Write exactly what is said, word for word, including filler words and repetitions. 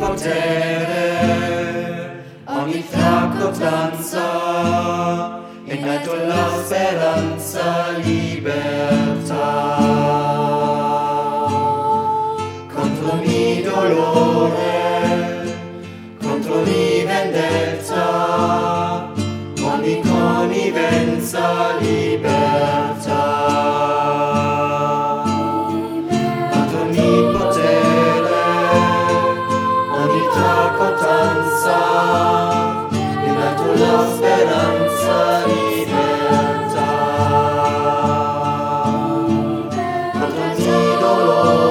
potere, ogni tracotanza, e in mezzo alla speranza libertà. Contro ogni dolore, contro ogni vendetta, ogni connivenza, libertà. Contro ogni potere, ogni tracotanza, in mezzo alla speranza, libertà. Contro ogni dolore,